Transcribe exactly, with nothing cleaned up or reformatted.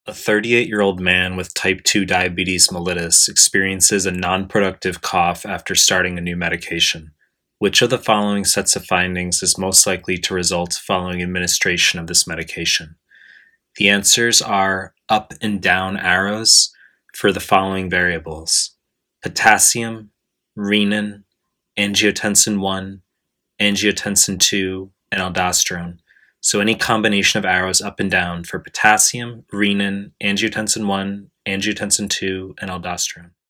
A thirty-eight-year-old man with type two diabetes mellitus experiences a non-productive cough after starting a new medication. Which of the following sets of findings is most likely to result following administration of this medication? The answers are up and down arrows for the following variables: potassium, renin, angiotensin one, angiotensin two, and aldosterone. So any combination of arrows up and down for potassium, renin, angiotensin one, angiotensin two, and aldosterone.